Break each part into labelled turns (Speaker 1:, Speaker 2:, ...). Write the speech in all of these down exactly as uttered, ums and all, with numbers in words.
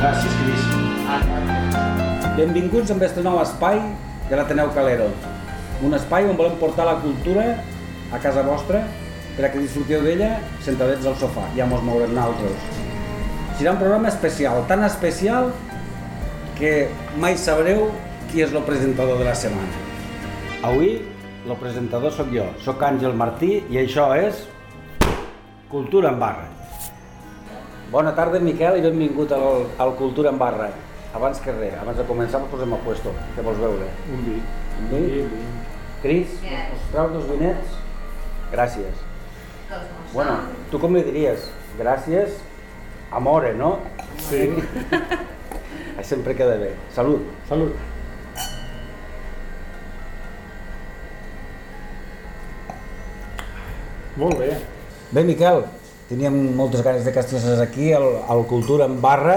Speaker 1: Gràcies, Cris. Benvinguts a aquest nou espai de l'Ateneu Calero. Un espai on volem portar la cultura a casa vostra per a que disfruteu d'ella sentadets al sofà. Ja mos mourem nosaltres. Serà un programa especial, tan especial que mai sabreu qui és el presentador de la setmana. Avui el presentador sóc jo, sóc Àngel Martí i això és Cultura en Barra. Bona tarda, Miquel, i benvingut al, al Cultura en Barra. Abans que res, abans de començar, ens posem a puesto. Què vols veure?
Speaker 2: Un vi.
Speaker 1: Un vi? Un vi. Cris, us trau dos vinets? Gràcies. Bueno, tu com li diries? Gràcies, amore, no?
Speaker 2: Sí.
Speaker 1: Sempre queda bé. Salut.
Speaker 2: Salut. Molt bé.
Speaker 1: Bé, Miquel, teníem moltes ganes de que estiguessis aquí al, al Cultura en Barra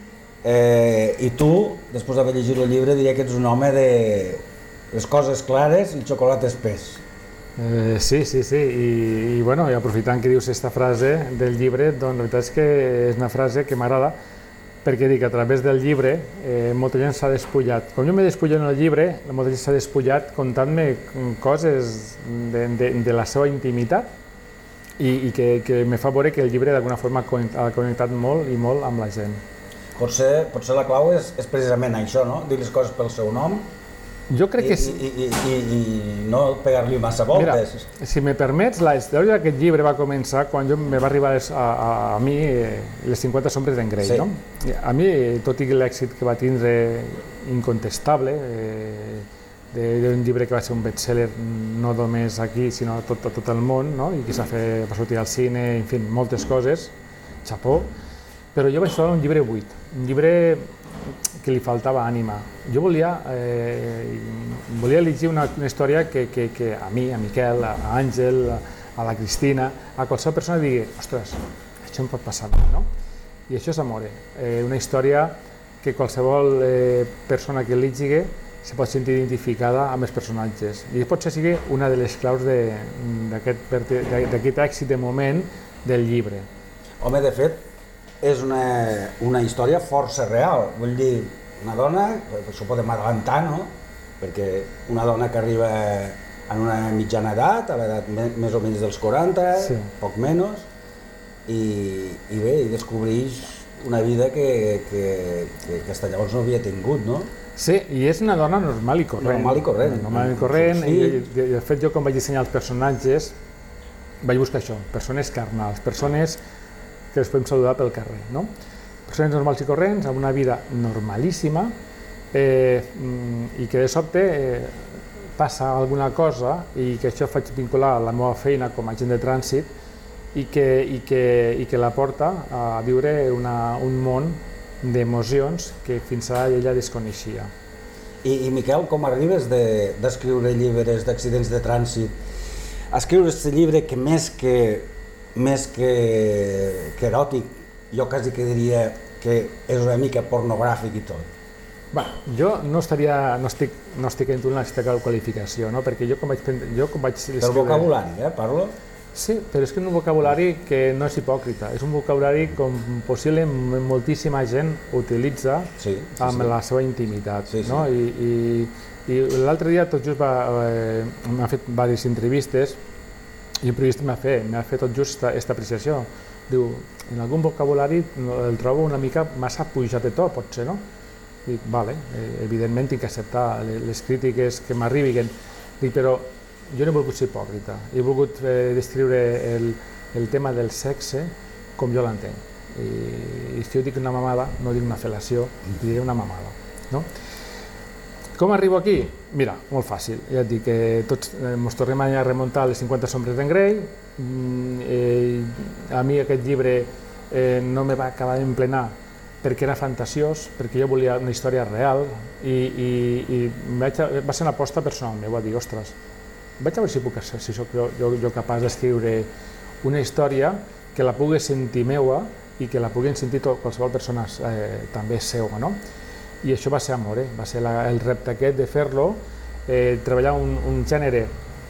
Speaker 1: eh, i tu, després d'haver llegit el llibre, diria que ets un home de les coses clares i el xocolat espès.
Speaker 2: Eh, sí, sí, sí, I, i bueno, i aprofitant que dius aquesta frase del llibre, doncs la veritat és que és una frase que m'agrada perquè dic que a través del llibre eh, molta gent s'ha despullat. Com jo m'he despullat en el llibre, molta gent s'ha despullat contant-me coses de, de, de la seva intimitat i, i que, que me fa veure que el llibre d'alguna forma ha connectat molt i molt amb la gent.
Speaker 1: Potser, potser la clau és, és precisament això, no? Dir les coses pel seu nom.
Speaker 2: Jo crec que sí.
Speaker 1: I, i, i, i no pegar-li massa voltes.
Speaker 2: Mira, si me permets, la història d'aquest llibre va començar quan jo me va arribar a, a, a mi eh, les cinquanta sombres d'en Grey. Sí. No? A mi, tot i l'èxit que va tindre incontestable, eh, d'un llibre que va ser un best-seller no només aquí, sinó a tot, a tot el món, no? I que s'ha fet, va sortir al cine, en fi, moltes coses, xapó, però jo vaig trobar un llibre buit, un llibre que li faltava ànima. Jo volia, eh, volia llegir una, una història que, que, que a mi, a Miquel, a Àngel, a, a la Cristina, a qualsevol persona digui, ostres, això em pot passar a mi, no? I això és Amore, eh, una història que qualsevol eh, persona que llegigui se pot sentir identificada amb els personatges. I potser sigui una de les claus d'aquest èxit de moment del llibre.
Speaker 1: Home, de fet, és una, una història força real. Vull dir, una dona, això podem adelantar, no? Perquè una dona que arriba en una mitjana edat, a l'edat més o menys dels quaranta, sí. Poc menys, i, i bé, i descobreix una vida que, que, que, que fins llavors no havia tingut, no?
Speaker 2: Sí, i és una dona normal i corrent.
Speaker 1: Normal i corrent.
Speaker 2: Normal i corrent, sí. I de fet jo quan vaig dissenyar els personatges vaig buscar això, persones carnals, persones que les podem saludar pel carrer, no? Persones normals i corrents, amb una vida normalíssima eh, i que de sobte eh, passa alguna cosa i que això faig vincular a la meva feina com a agent de trànsit i que, i que, i que la porta a viure una, un món d'emocions que fins ara ella desconeixia.
Speaker 1: I, i Miquel, com arribes d'escriure de, llibres d'accidents de trànsit a escriure aquest llibre que més que més que, que eròtic, jo quasi que diria que és una mica pornogràfic i tot?
Speaker 2: Bé, jo no estaria, no estic, no estic en aquesta qualificació, no? Perquè jo com vaig, jo com vaig escriure...
Speaker 1: Per vocabulari, eh, parlo?
Speaker 2: Sí, però és que és un vocabulari que no és hipòcrita, és un vocabulari com possiblement moltíssima gent utilitza sí, sí, amb sí. la seva intimitat. Sí, sí. No? I, i, i l'altre dia tot just va, eh, m'ha fet diverses entrevistes i un periodista m'ha fet, m'ha fet tot just aquesta apreciació. Diu, en algun vocabulari el trobo una mica massa pujat de to, potser, no? Dic, vale, evidentment tinc que acceptar les crítiques que m'arribin. Dic, però jo no he volgut ser hipòcrita, he volgut eh, descriure el, el tema del sexe com jo l'entenc. I, I si jo dic una mamada, no dic una fel·lació, diré una mamada. No? Com arribo aquí? Mira, molt fàcil. Ja et dic que tots eh, ens tornem a remuntar a les cinquanta sombres d'en Grey. Mm, eh, a mi aquest llibre eh, no me va acabar d'emplenar perquè era fantasiós, perquè jo volia una història real i, i, i vaig a, va ser una aposta personal meva, a dir, ostres, vaig a veure si puc ser si soc jo, jo, jo capaç d'escriure una història que la pugui sentir meua i que la puguin sentir tot, qualsevol persona eh, també seua, no? I això va ser Amore, va ser la, el repte aquest de fer-lo, eh, treballar un, un gènere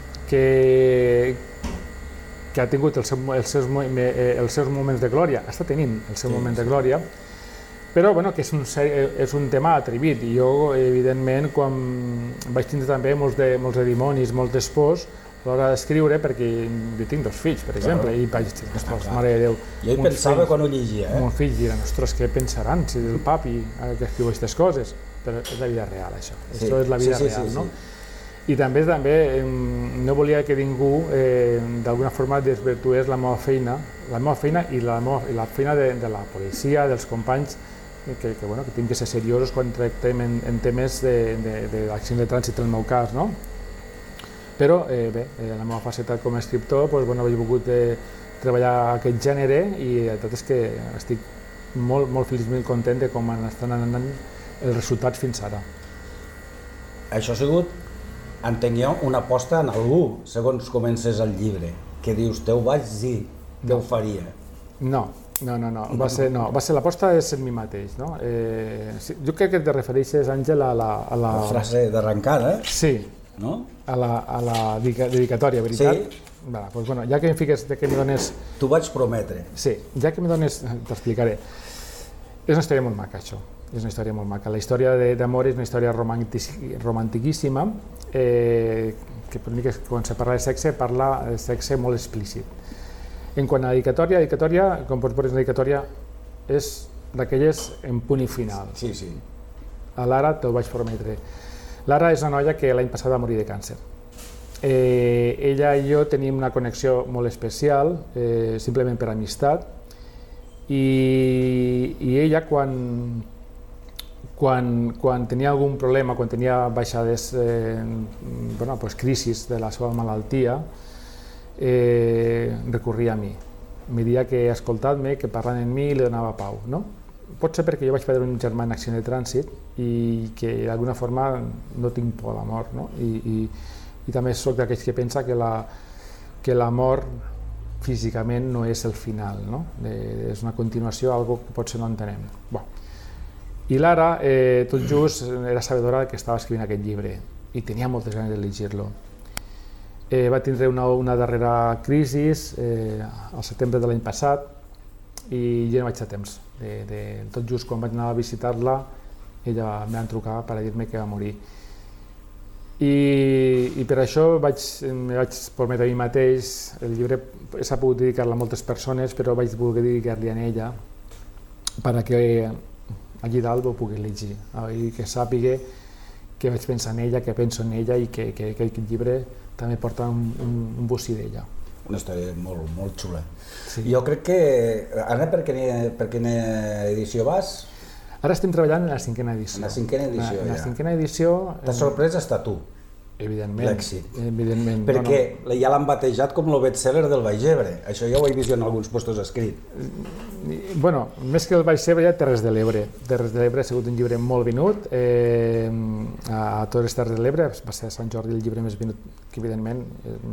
Speaker 2: que, que ha tingut els seus, els, seus, els seus moments de glòria, està tenint el seu sí, moment de glòria, Però bueno, que és un, és un tema atrevit i jo, evidentment, quan vaig tindre també molts de, molts de dimonis, molts d'espors, a l'hora d'escriure, perquè jo tinc dos fills, per exemple, i vaig dir, ostres, mare de Déu.
Speaker 3: Jo hi pensava quan ho llegia, eh?
Speaker 2: Mon fill dirà, ostres, què pensaran si el papi que escriu aquestes coses? Però és la vida real, això. Sí. Això és la vida sí, sí, real, sí, no? Sí. I també també no volia que ningú eh, d'alguna forma desvirtués la meva feina, la meva feina i la, meva, i la feina de, de la policia, dels companys, que, que, bueno, que tinc que ser seriosos quan tractem en, en temes d'accident de, de trànsit, en el meu cas, no? Però eh, bé, en la meva faceta com a escriptor doncs, bueno, he volgut eh, treballar aquest gènere i la veritat és que estic molt, molt feliç, molt content de com estan anant els resultats fins ara.
Speaker 3: Això ha sigut, entenc jo, una aposta en algú, segons comences el llibre, que dius, te ho vaig dir, que ho faria.
Speaker 2: No, no, no, no. Va ser, no. Va ser l'aposta és en mi mateix. No? Eh, jo crec que te refereixes, Àngel, a la... A la...
Speaker 3: la frase d'arrencada.
Speaker 2: Sí.
Speaker 3: No?
Speaker 2: A la, a la dedicatòria, veritat?
Speaker 3: Sí.
Speaker 2: Va, doncs, bueno, ja que em fiques, que em dones...
Speaker 3: T'ho vaig prometre.
Speaker 2: Sí, ja que em dones... T'explicaré. És una història molt maca, això. És una història molt maca. La història d'amor és una història romantiquíssima, eh, que per mi que quan se parla de sexe, parla de sexe molt explícit. En quant a la dedicatòria, la dedicatòria, com pots veure, la dedicatòria és d'aquelles en punt i final.
Speaker 3: Sí, sí.
Speaker 2: A Lara t'ho vaig prometre. Lara és una noia que l'any passat va morir de càncer. Eh, ella i jo tenim una connexió molt especial, eh, simplement per amistat, i, i ella quan, quan, quan tenia algun problema, quan tenia baixades, eh, bueno, pues, crisis de la seva malaltia, eh, recorria a mi. Em dia que escoltat-me, que parlant amb mi li donava pau, no? Pot ser perquè jo vaig perdre un germà en accident de trànsit i que d'alguna forma no tinc por a la mort, no? I, i, i també soc d'aquells que pensa que la, que la mort físicament no és el final, no? Eh, és una continuació, algo que potser no entenem. Bon. I Lara, eh, tot just, era sabedora que estava escrivint aquest llibre i tenia moltes ganes de llegir-lo. Eh, va tindre una, una darrera crisi eh, al setembre de l'any passat i jo no vaig tenir temps. De, de, tot just quan vaig anar a visitar-la, ella em va trucar per dir-me que va morir. I, i per això vaig, em vaig prometre a mi mateix, el llibre s'ha pogut dedicar-lo a moltes persones, però vaig voler dedicar-li a ella perquè allí dalt ho pugui llegir i que sàpiga que vaig pensar en ella, que penso en ella i que, que, que aquest llibre també porta un, un, un bocí d'ella.
Speaker 3: Una història molt, molt xula.
Speaker 2: Sí.
Speaker 3: Jo crec que... Ara, per quina, per quina edició vas?
Speaker 2: Ara estem treballant en la cinquena edició.
Speaker 3: En la cinquena edició,
Speaker 2: en la,
Speaker 3: ja.
Speaker 2: La cinquena edició...
Speaker 3: T'ha sorprès estar tu?
Speaker 2: Evidentment.
Speaker 3: L'èxit.
Speaker 2: Evidentment.
Speaker 3: Perquè
Speaker 2: no, no.
Speaker 3: ja l'han batejat com el best-seller del Baix Ebre. Això ja ho he vist en alguns postos escrit.
Speaker 2: Bueno, més que el Baix Ebre, ja Terres de l'Ebre. Terres de l'Ebre ha sigut un llibre molt venut. Eh, a, a totes les Terres de l'Ebre va ser a Sant Jordi el llibre més venut, que evidentment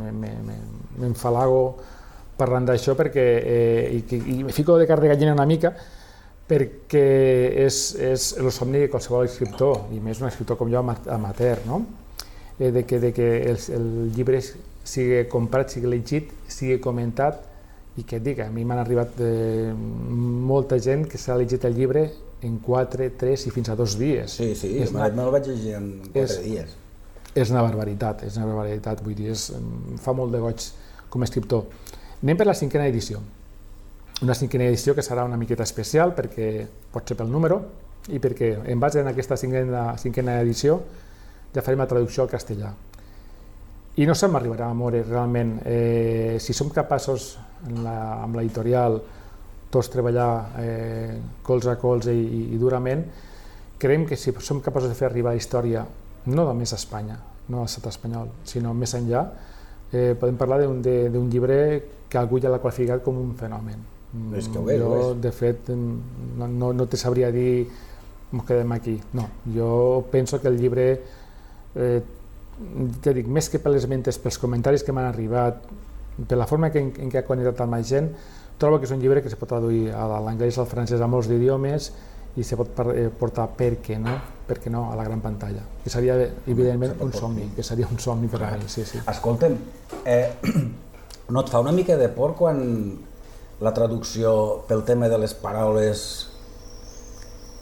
Speaker 2: m'enfalago parlant d'això perquè eh, i, i me fico de carn de gallina una mica perquè és, és el somni de qualsevol escriptor, i més un escriptor com jo amateur, no? Eh, de que, de que el, el llibre sigui comprat, sigui llegit, sigui comentat i que et dic, a mi m'han arribat eh, molta gent que s'ha llegit el llibre en quatre, tres i fins a dos dies.
Speaker 3: Sí, sí, me el vaig llegir en quatre
Speaker 2: és,
Speaker 3: dies.
Speaker 2: És una barbaritat, és una barbaritat, vull dir, és, em fa molt de goig com a escriptor. Anem per la cinquena edició. Una cinquena edició que serà una miqueta especial perquè pot ser pel número i perquè en base en aquesta cinquena, cinquena edició ja farem la traducció al castellà. I no se m'arribarà a moure realment. Eh, si som capaços en la, amb l'editorial tots treballar eh, colze a colze i, i, i durament, creiem que si som capaços de fer arribar la història no només a Espanya, no a l'estat espanyol, sinó més enllà, eh, podem parlar d'un llibre que algú ja l'ha qualificat com un fenomen.
Speaker 3: És que ho és,
Speaker 2: jo,
Speaker 3: ho és.
Speaker 2: de fet, no, no, no te sabria dir ens quedem aquí. No, jo penso que el llibre, eh, ja dic, més que per les mentes, pels comentaris que m'han arribat, per la forma en, en què ha connectat amb la gent, trobo que és un llibre que se pot traduir a l'anglès, al francès, a molts idiomes i se pot portar, per què no, per què no, a la gran pantalla. Que seria, evidentment, un somni, que seria un somni per a mi, sí, sí.
Speaker 3: Escolta'm, eh, no et fa una mica de por quan la traducció pel tema de les paraules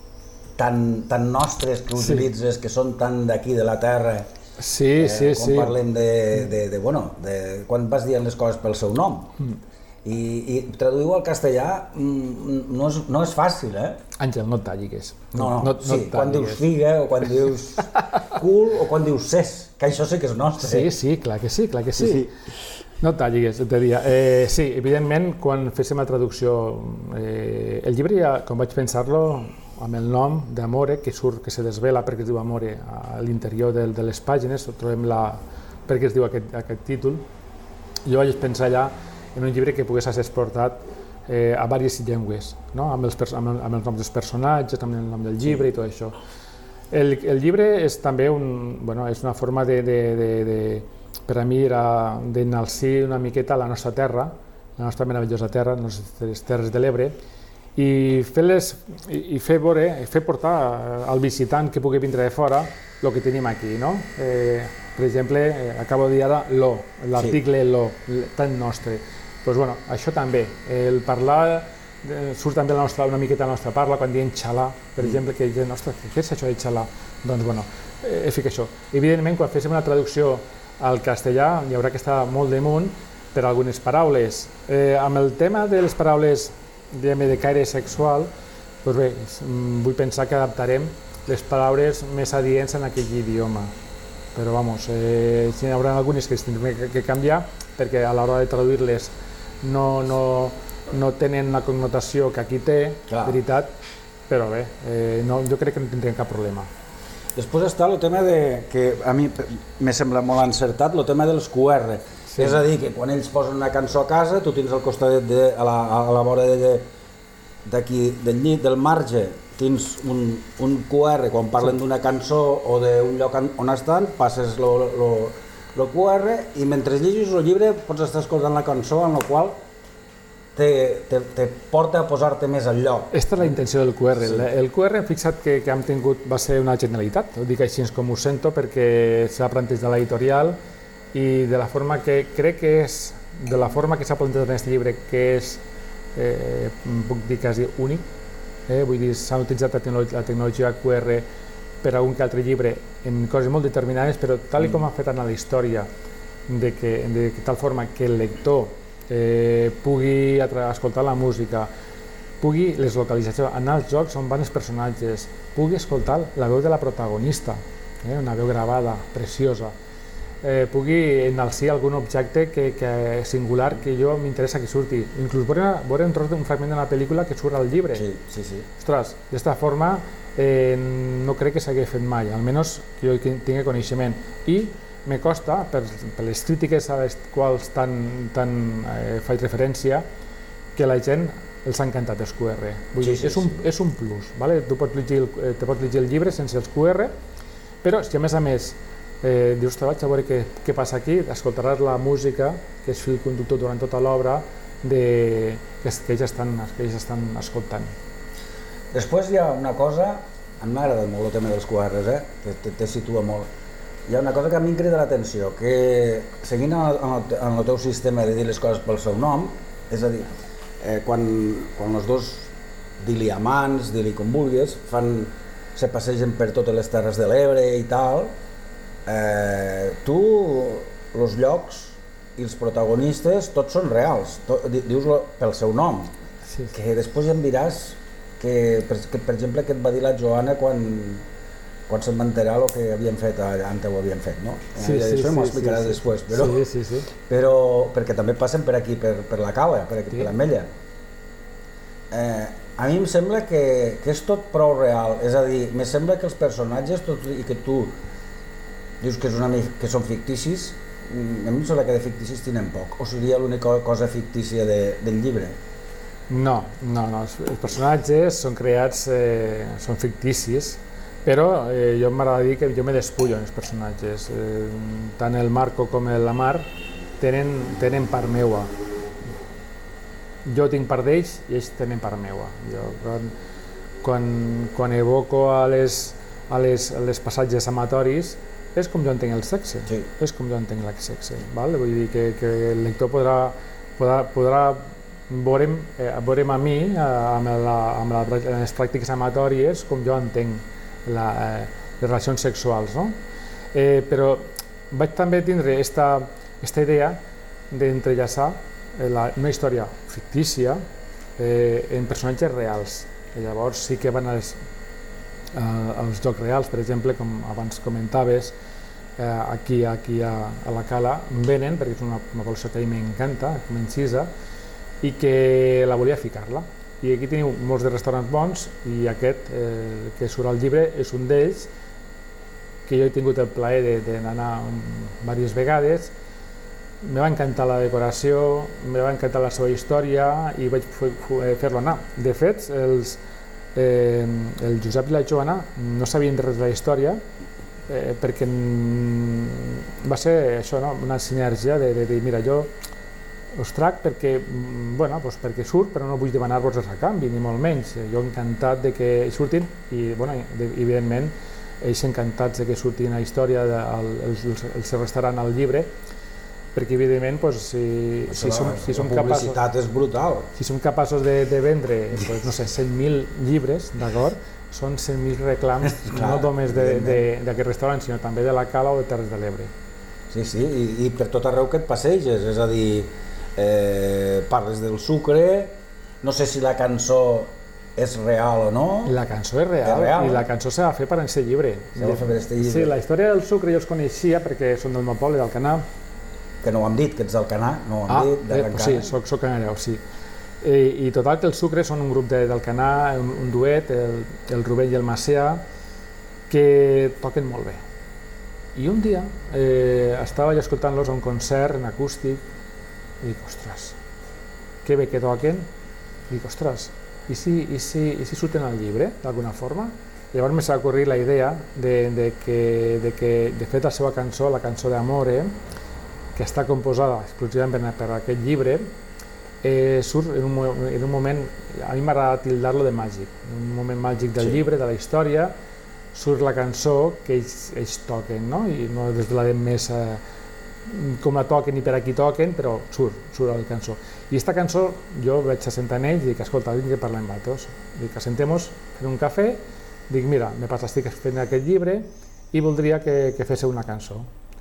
Speaker 3: tan, tan nostres que utilitzes, sí. que són tan d'aquí, de la terra.
Speaker 2: Sí,
Speaker 3: eh,
Speaker 2: sí,
Speaker 3: quan
Speaker 2: sí.
Speaker 3: Quan parlem de, de, de, bueno, de quan vas dient les coses pel seu nom. Mm. I, i traduir-ho al castellà no és, no és fàcil, eh?
Speaker 2: Àngel, no et tallis.
Speaker 3: No, no,
Speaker 2: no,
Speaker 3: sí,
Speaker 2: no
Speaker 3: quan dius figa, o quan dius cul, o quan dius ses, que això sí que és nostre.
Speaker 2: Sí, sí, clar que sí, clar que sí.
Speaker 3: sí, sí.
Speaker 2: No et tallis, et diria. Eh, sí, evidentment, quan féssim la traducció, eh, el llibre, ja, com vaig pensar-lo, amb el nom d'Amore, que surt, que se desvela perquè es diu Amore a l'interior de, de les pàgines, trobem la, perquè es diu aquest, aquest títol, jo vaig pensar allà en un llibre que pogués ser exportat eh, a diverses llengües, no? amb, els, amb, el, amb els noms dels personatges, amb el nom del llibre i tot això. El, el llibre és també un, bueno, és una forma de, de, de, de, per a mi era d'enalcir una miqueta la nostra terra, la nostra meravellosa terra, les nostres terres de l'Ebre, i fer-les, i fer veure, fer portar al visitant que pugui vindre de fora el que tenim aquí, no? Eh, per exemple, eh, acabo de dir ara lo, l'article sí. lo, tan nostre. Pues bueno, això també, el parlar, eh, surt també la nostra, una miqueta la nostra parla, quan diem xalà, per mm. exemple, que gent, ostres, què és això de xalà? Doncs bueno, eh, fica això. Evidentment, quan féssim una traducció al castellà, hi haurà que estar molt damunt per algunes paraules. Eh, amb el tema de les paraules diguem, de caire sexual, doncs bé, vull pensar que adaptarem les paraules més adients en aquell idioma. Però vamos, eh, hi haurà algunes que es tindrem que, que canviar perquè a l'hora de traduir-les no, no, no tenen la connotació que aquí té, Clar. veritat, però bé, eh, no, jo crec que no tindrem cap problema.
Speaker 3: Després està el tema de, que a mi me sembla molt encertat, el tema dels Q R. Sí. És a dir, que quan ells posen una cançó a casa, tu tens al costat, de, a, la, a la vora d'aquí, del llit, del marge, tens un, un Q R, quan parlen sí. d'una cançó o d'un lloc on estan, passes el Q R i mentre llegis el llibre pots estar escoltant la cançó, en la qual te, te, te porta a posar-te més al lloc.
Speaker 2: Aquesta és la intenció del Q R. Sí. El Q R, fixa't que, que hem tingut, va ser una genialitat, ho dic així com ho sento, perquè s'ha plantejat a l'editorial i de la forma que crec que és, de la forma que s'ha plantejat en aquest llibre, que és, eh, puc dir quasi únic, eh, vull dir, s'ha utilitzat la tecnologia, la tecnologia Q R per a un que altre llibre en coses molt determinades, però tal com ha fet en la història, de, que, de tal forma que el lector eh, pugui escoltar la música, pugui les localitzacions, anar als jocs on van els personatges, pugui escoltar la veu de la protagonista, eh, una veu gravada, preciosa, eh, pugui enalcir algun objecte que, que singular que jo m'interessa que surti. Inclús veure, veure un tros d'un fragment de la pel·lícula que surt al llibre.
Speaker 3: Sí, sí, sí.
Speaker 2: Ostres, d'esta forma eh, no crec que s'hagi fet mai, almenys que jo tingui coneixement. I me costa, per, per les crítiques a les quals tan, tan eh, faig referència, que la gent els ha encantat els Q R. Vull sí, dir, sí, és, un, sí. és un plus, ¿vale? Tu pots llegir, el, te pots llegir el llibre sense els Q R, però si a més a més eh, dius, vaig a veure què, què passa aquí, escoltaràs la música, que és fil conductor durant tota l'obra, que, que ells estan, que ells estan escoltant.
Speaker 3: Després hi ha una cosa, a mi m'ha agradat molt el tema dels Q Rs, eh? que te, te situa molt. Hi ha una cosa que a mi em crida l'atenció, que seguint en el, en el teu sistema de dir les coses pel seu nom, és a dir, eh, quan, quan els dos, dir-li amants, dir-li com vulguis, fan, se passegen per totes les terres de l'Ebre i tal, eh, tu, els llocs i els protagonistes, tots són reals, tot, dius-lo pel seu nom, sí, sí. Que després ja em diràs que, per, que, per exemple, que et va dir la Joana quan, quan se'n va enterar el que havien fet allà on ho havien fet, no?
Speaker 2: Sí, sí,
Speaker 3: això m'ho
Speaker 2: sí,
Speaker 3: explicaràs
Speaker 2: sí,
Speaker 3: després, però,
Speaker 2: sí, sí, sí.
Speaker 3: però perquè també passen per aquí, per, per la Cala, per aquí, sí. per l'Ametlla. Eh, a mi em sembla que, que és tot prou real, és a dir, me sembla que els personatges, tot i que tu dius que, és una, que són ficticis, a mi em sembla que de ficticis tenen poc, o seria l'única cosa fictícia de, del llibre?
Speaker 2: No, no, no, els personatges són creats, eh, són ficticis, però eh, jo m'agrada dir que jo me despullo en els personatges. Eh, tant el Marco com la Mar tenen, tenen part meua. Jo tinc part d'ells i ells tenen part meua. Jo, quan, quan, quan evoco a les, a les, a les passatges amatoris, és com jo entenc el sexe, sí. és com jo entenc el sexe. Val? Vull dir que, que el lector podrà, podrà, podrà veurem, eh, veurem a mi, eh, amb, la, amb la, les pràctiques amatòries, com jo entenc la, eh, les relacions sexuals. No? Eh, però vaig també tindre aquesta idea d'entrellaçar eh, la, una història fictícia eh, en personatges reals. I llavors sí que van als, eh, als jocs reals, per exemple, com abans comentaves, eh, aquí, aquí a, a la Cala, venen, perquè és una, una col·lecció que a mi m'encanta, que m'encisa, i que la volia ficar-la. I aquí teniu molts de restaurants bons, i aquest, eh, que surt al llibre, és un d'ells, que jo he tingut el plaer d'anar diverses vegades. Me va encantar la decoració, me va encantar la seva història i vaig fer-lo anar. De fet, els, eh, el Josep i la Joana no sabien res de la història eh, perquè va ser això, no? Una sinergia de, de dir, mira, jo us trac perquè, bueno, doncs perquè surt, però no vull demanar-vos res a canvi, ni molt menys. Jo encantat de que surtin i, bueno, de, evidentment, ells encantats de que surtin a la història del el, el seu restaurant al llibre, perquè evidentment doncs, si, si, som, si som
Speaker 3: la publicitat capaços, és brutal.
Speaker 2: Si som capaços de, de vendre doncs, no sé, cent mil llibres, d'acord? Són cent mil reclams no només d'aquest restaurant, sinó també de la Cala o de Terres de l'Ebre.
Speaker 3: Sí, sí, i, i per tot arreu que et passeges, és a dir, eh, parles del sucre, no sé si la cançó és real o no.
Speaker 2: La cançó és real, és real i la cançó s'ha de fer per aquest llibre.
Speaker 3: S'ha de fer per aquest llibre.
Speaker 2: Sí, la història del sucre jo els coneixia perquè són del meu poble, d'Alcanar.
Speaker 3: Que no ho hem dit, que ets d'Alcanar, no ho hem
Speaker 2: ah,
Speaker 3: dit, d'Arrencar.
Speaker 2: Sí, soc, soc canareu, sí. I, I total que el sucre són un grup d'Alcanar, un, un duet, el, el Rubén i el Macià, que toquen molt bé. I un dia eh, estava ja escoltant-los a un concert en acústic i dic, ostres, que bé que toquen, i dic, ostres, i si, i si, i si surten al llibre, d'alguna forma? I llavors m'ha ocorrit la idea de, de, que, de que, de fet, la seva cançó, la cançó d'Amore, que està composada exclusivament per aquest llibre, eh, surt en un, en un moment, a mi m'agrada tildar-lo de màgic, en un moment màgic del sí. llibre, de la història, surt la cançó que ells, ells toquen, no? I no des de la més eh, com la toquen i per a qui toquen, però surt, surt la cançó. I aquesta cançó jo vaig assentar en ells i dic, escolta, vinc que parlem vosaltres. Dic, assentemos, fem un cafè, dic, mira, me passa, estic fent aquest llibre i voldria que, que féssiu una cançó.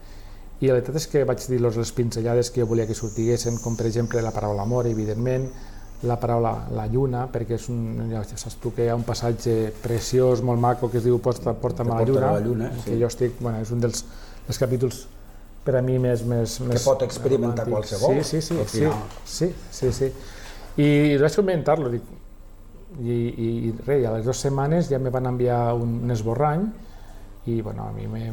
Speaker 2: I la veritat és que vaig dir-los les pinzellades que jo volia que sortiguessin, com per exemple la paraula amor, evidentment, la paraula la lluna, perquè és un, ja saps tu que hi ha un passatge preciós, molt maco, que es diu Porta, Porta'm a la lluna,
Speaker 3: la lluna sí.
Speaker 2: que jo estic, bueno, és un dels, dels capítols per a mi més... més
Speaker 3: que pot experimentar romàntic. Qualsevol,
Speaker 2: sí, sí, sí, sí, sí, sí, sí. I, i vaig comentar-lo, dic, i, i, i res, a les dues setmanes ja me van enviar un, un esborrany, i bueno, a mi me,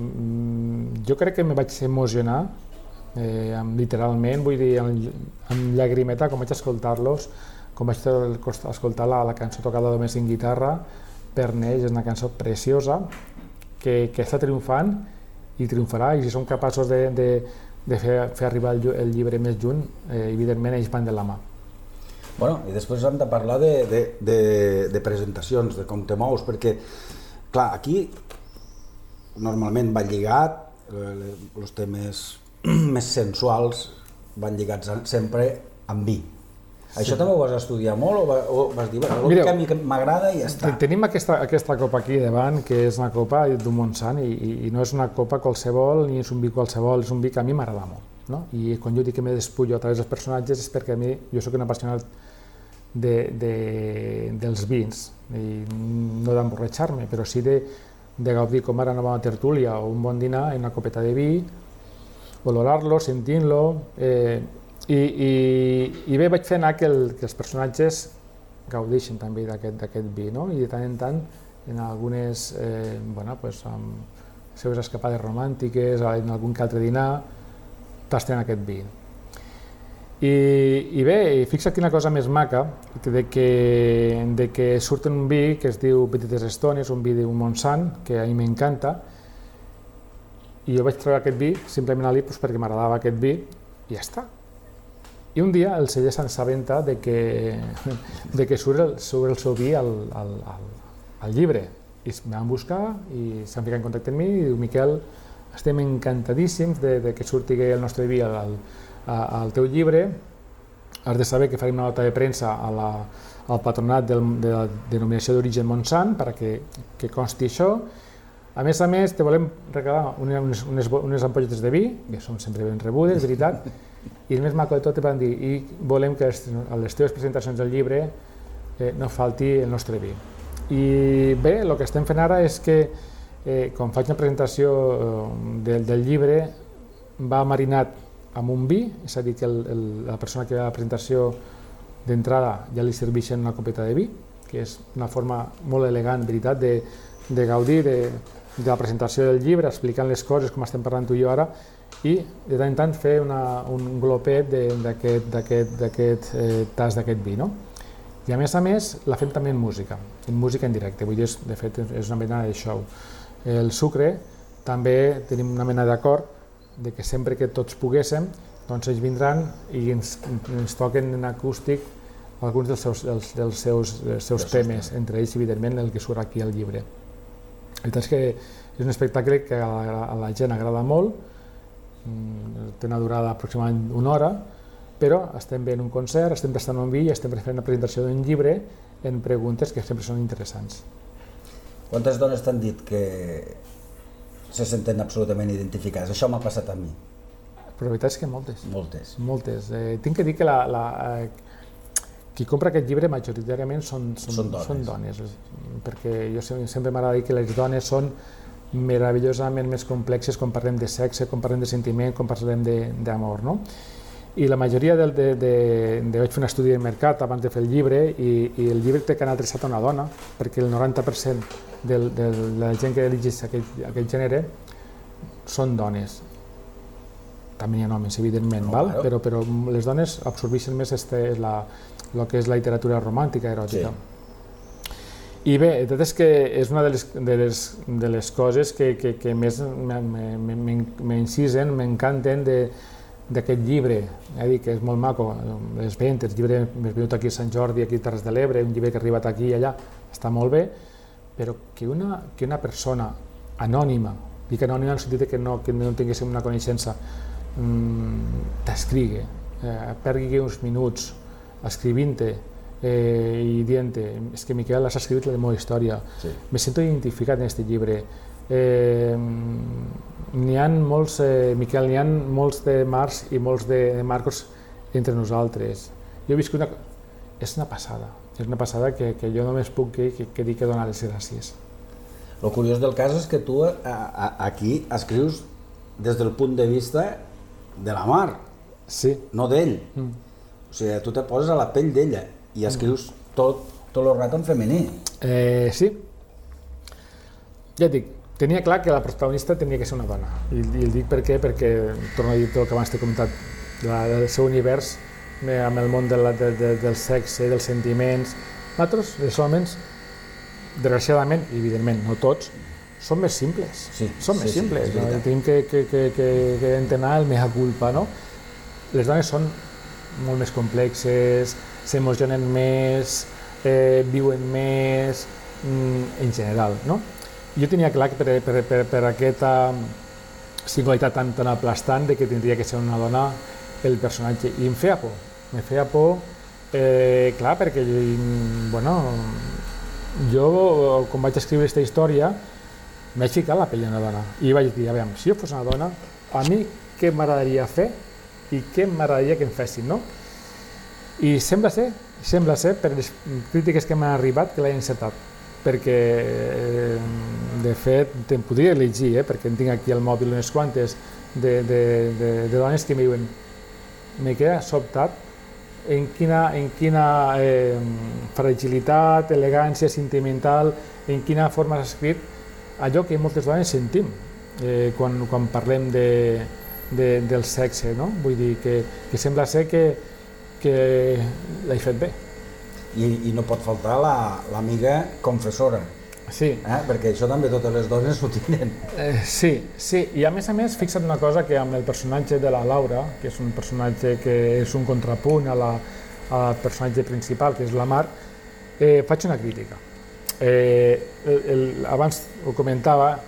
Speaker 2: jo crec que me vaig emocionar, eh, amb, literalment, vull dir, amb, amb llagrimeta, com vaig escoltar-los, com vaig escoltar la, la cançó tocada només en guitarra, per Neix, és una cançó preciosa, que, que està triomfant i triomfarà, i si som capaços de, de, de fer, fer arribar el, el llibre més junt, eh, evidentment ells van de la mà.
Speaker 3: Bueno, i després hem de parlar de, de, de, de presentacions, de com te mous, perquè, clar, aquí normalment va lligat, els temes més sensuals van lligats sempre amb vi. Sí. Això també ho vas estudiar molt o, va, o vas dir, bueno, Mireu, que a mi m'agrada i ja està?
Speaker 2: Tenim aquesta, aquesta copa aquí davant, que és una copa d'un Montsant i, i, i no és una copa qualsevol ni és un vi qualsevol, és un vi que a mi m'agrada molt. No? I quan jo dic que me despullo a través dels personatges és perquè a mi, jo soc un apassionat de, de, dels vins, i no d'emborratxar-me, però sí de, de gaudir com ara una bona tertúlia o un bon dinar en una copeta de vi, valorar-lo, sentint-lo, eh, i, i, i bé vaig fer anar que, el, que els personatges gaudeixen també d'aquest vi, no? I de tant en tant, en algunes, eh, bueno, pues, amb seves escapades romàntiques, en algun que altre dinar, tasten aquest vi. I, i bé, fixa't quina cosa més maca, de que, de que surt un vi que es diu Petites Estones, un vi d'un Montsant, que a mi m'encanta, i jo vaig treure aquest vi simplement allí doncs, perquè m'agradava aquest vi i ja està. I un dia el celler s'assabenta de que, de que surt, el, surt el seu vi al, al, al, al llibre. I em van buscar i s'han ficat en contacte amb mi i diu, Miquel, estem encantadíssims de, de que surti el nostre vi al, al, al teu llibre, has de saber que farem una nota de premsa a la, al patronat del, de la denominació d'origen Montsant perquè que consti això. A més a més, te volem regalar unes, unes, unes ampolletes de vi, que són sempre ben rebudes, veritat, i el més maco de tot te van dir i volem que a les teves presentacions del llibre eh, no falti el nostre vi. I bé, el que estem fent ara és que eh, quan faig una presentació eh, del, del llibre va marinat amb un vi, és a dir, que el, el, la persona que va a la presentació d'entrada ja li serveixen una copeta de vi, que és una forma molt elegant, veritat, de, de gaudir de, de la presentació del llibre, explicant les coses com estem parlant tu i jo ara, i de tant en tant fer una, un glopet d'aquest eh, tas d'aquest vi. No? I a més a més la fem també en música, en música en directe, vull dir, de fet és una mena de show. El Sucre també tenim una mena d'acord de que sempre que tots poguéssim, doncs ells vindran i ens, ens toquen en acústic alguns dels seus, dels, dels seus, dels seus temes, entre ells, evidentment, el que surt aquí al llibre. La veritat és que és un espectacle que a la, a la gent agrada molt, té una durada aproximadament una hora, però estem fent un concert, estem prestant un vi i estem fent una presentació d'un llibre en preguntes que sempre són interessants.
Speaker 3: Quantes dones t'han dit que se senten absolutament identificades? Això m'ha passat a mi.
Speaker 2: Però la veritat és que moltes.
Speaker 3: Moltes.
Speaker 2: Moltes. Eh, tinc que dir que la, la, eh, qui compra aquest llibre majoritàriament són, són,
Speaker 3: són dones,
Speaker 2: són dones perquè jo sempre m'agrada dir que les dones són meravellosament més complexes quan parlem de sexe, quan parlem de sentiment, quan parlem d'amor. No? I la majoria de, de, de, de... Vaig fer un estudi de mercat abans de fer el llibre i, i el llibre té que anar adreçat a una dona perquè el noranta per cent de, de la gent que elegeix aquest, aquest gènere són dones. També hi ha homes, evidentment, no, val? Claro. Però, però les dones absorbeixen més este, la, el que és la literatura romàntica, eròtica. Sí. I bé, tot és que és una de les, de les, de les coses que, que, que més m'incisen, m'encanten d'aquest llibre. He dit que és molt maco, les ventes, el llibre més venut aquí a Sant Jordi, aquí a Terres de l'Ebre, un llibre que ha arribat aquí i allà, està molt bé, però que una, que una persona anònima, dic anònima en el sentit que no, que no tinguéssim una coneixença, t'escrigui, eh, perdi uns minuts escrivint-te eh, i dient-te, és que Miquel has escrit la meva història, sí. Me sento identificat en aquest llibre. Eh, n'hi ha molts, eh, Miquel, n'hi ha molts de Marcs i molts de, de Marcos entre nosaltres. Jo he viscut una... És una passada, és una passada que, que jo només puc que, que, que dir que donar les gràcies.
Speaker 3: El curiós del cas és que tu a, a, aquí escrius des del punt de vista de la Mar,
Speaker 2: sí.
Speaker 3: No d'ell. Mm. O sigui, tu te poses a la pell d'ella i escrius mm. tot, tot el rato en femení.
Speaker 2: Eh, sí. Ja et dic, tenia clar que la protagonista tenia que ser una dona. I, i el dic per què? Perquè, torno a dir tot el que abans t'he comentat, la, del seu univers amb el món de la, de, de, del sexe, dels sentiments. Nosaltres, els homes, desgraciadament, i evidentment no tots, són més simples,
Speaker 3: sí,
Speaker 2: són més
Speaker 3: sí,
Speaker 2: simples,
Speaker 3: sí,
Speaker 2: no? Tenim que, que, que, que, que entenar el mea culpa, no? Les dones són molt més complexes, s'emocionen més, eh, viuen més, mm, en general, no? Jo tenia clar que per, per, per, per aquesta singularitat tan, tan aplastant de que tindria que ser una dona el personatge, i em feia por, me feia por, eh, clar, perquè, bueno, jo, quan vaig escriure aquesta història, m'he ficat la pell d'una dona i vaig dir, a veure, si jo fos una dona, a mi què m'agradaria fer i què m'agradaria que em fessin, no? I sembla ser, sembla ser, per les crítiques que m'han arribat, que l'he encertat, perquè, de fet, te'n podria elegir, eh, perquè en tinc aquí al mòbil unes quantes de, de, de, de dones que m'hi diuen, m'he quedat sobtat en quina, en quina eh, fragilitat, elegància sentimental, en quina forma has escrit allò que moltes dones sentim eh, quan, quan parlem de, de, del sexe, no? Vull dir que, que sembla ser que, que l'he fet bé.
Speaker 3: I, I no pot faltar l'amiga la, confessora,
Speaker 2: sí.
Speaker 3: Eh? Perquè això també totes les dones ho tenen.
Speaker 2: Eh, sí, sí, i a més a més fixa't una cosa, que amb el personatge de la Laura, que és un personatge que és un contrapunt a la, al personatge principal, que és la Mar, eh, faig una crítica. Eh, el, el, abans ho comentava,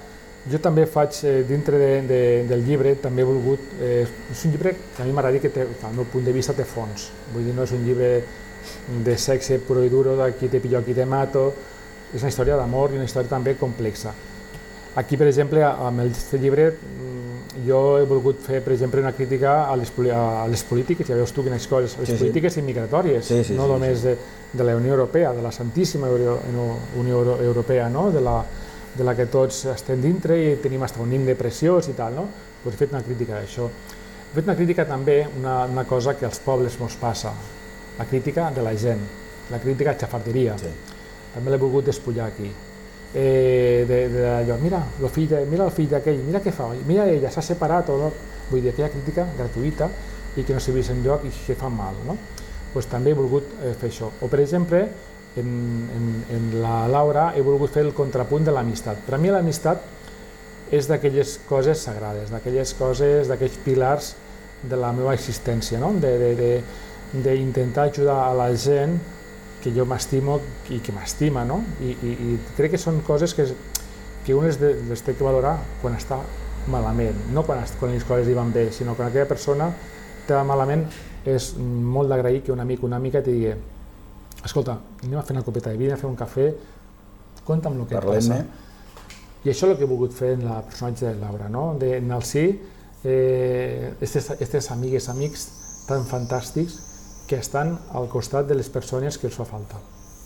Speaker 2: Jo també faig, eh, dintre de, de, del llibre, també he volgut... Eh, és un llibre que a mi m'agrada que, té, que al meu punt de vista té fons. Vull dir, no és un llibre de sexe puro i duro, d'aquí te pillo, aquí te mato. És una història d'amor i una història també complexa. Aquí, per exemple, amb aquest llibre, jo he volgut fer, per exemple, una crítica a les, a les polítiques, ja veus tu quines coses, les sí, polítiques sí. immigratòries, sí, sí, no sí, només sí. De, de la Unió Europea, de la Santíssima Unió Europea, no? de, la, de la que tots estem dintre i tenim fins un himne preciós i tal, no? Pues he fet una crítica d'això. He fet una crítica també, una, una cosa que als pobles mos passa, la crítica de la gent, la crítica a xafarderia. Sí. També l'he volgut despullar aquí. Eh, de, de allò, mira, el fill de, mira el fill d'aquell, mira què fa, mira ella, s'ha separat o no. Vull dir, aquella crítica gratuïta i que no serveix enlloc i que fa mal, no? Pues també he volgut eh, fer això. O, per exemple, en, en, en la Laura he volgut fer el contrapunt de l'amistat. Per a mi l'amistat és d'aquelles coses sagrades, d'aquelles coses, d'aquells pilars de la meva existència, no? De, de, de, d'intentar ajudar a la gent que jo m'estimo i que m'estima, no? I, i, i crec que són coses que, que un les, de, les té que valorar quan està malament, no quan, quan les coses li van bé, sinó quan aquella persona està malament. És molt d'agrair que un amic o una amica et digui escolta, anem a fer una copeta de vi, a fer un cafè, conta'm el que et passa. I això és el que he volgut fer en la personatge de Laura, no? De, en el sí, eh, aquestes amigues, amics tan fantàstics que estan al costat de les persones que els fa falta.